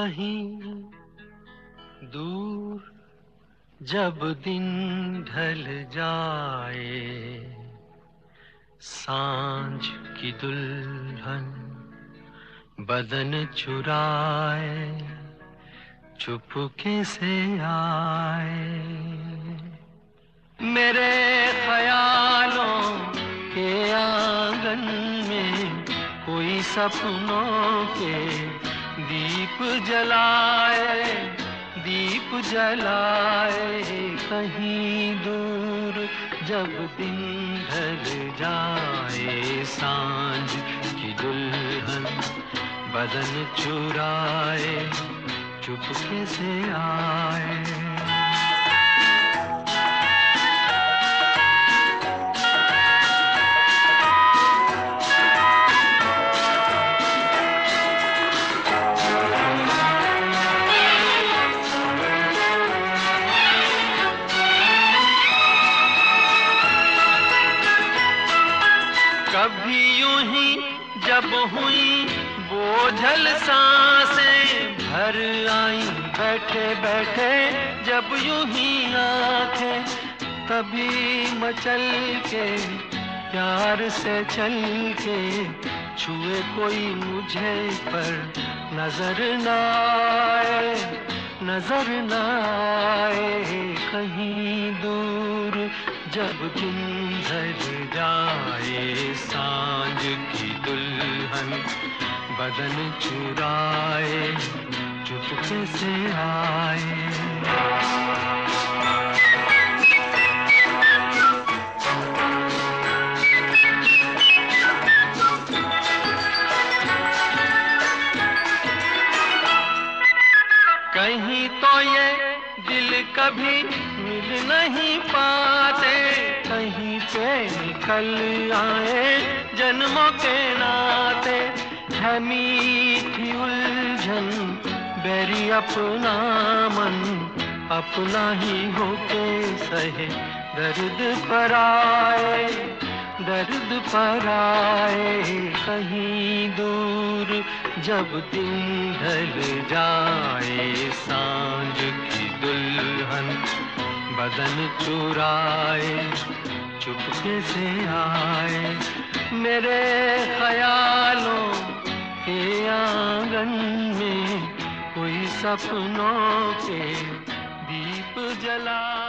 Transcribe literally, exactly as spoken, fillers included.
कहीं दूर जब दिन ढल जाए, सांझ की दुल्हन बदन चुराए चुपके से आए। मेरे ख्यालों के आंगन में कोई सपनों के दीप जलाए, दीप जलाए। कहीं दूर जब दिन ढल जाए, सांझ की दुल्हन बदन चुराए चुपके से आए। कभी यूं ही जब हुई बोझल सांसें भर आई, बैठे बैठे जब यूं ही आंखें, तभी मचल के प्यार से चल के छुए कोई मुझे पर नजर न आए, नजर न आए। कहीं दूर जब दिन ढल जाए, सांझ की दुल्हन बदन चुराए चुपके से आए। कहीं तो ये दिल कभी मिल नहीं पाते, कहीं पे निकल आए जन्मों के नाते। है मीठी उलझन बैरी अपना मन, अपना ही होके सहे दर्द पर आए, दर्द पर आए। कहीं दूर जब दिन ढल जाए, सांझ की दुल्हन बदन चुराए चुपके से आए। मेरे ख्यालों के आंगन में कोई सपनों के दीप जला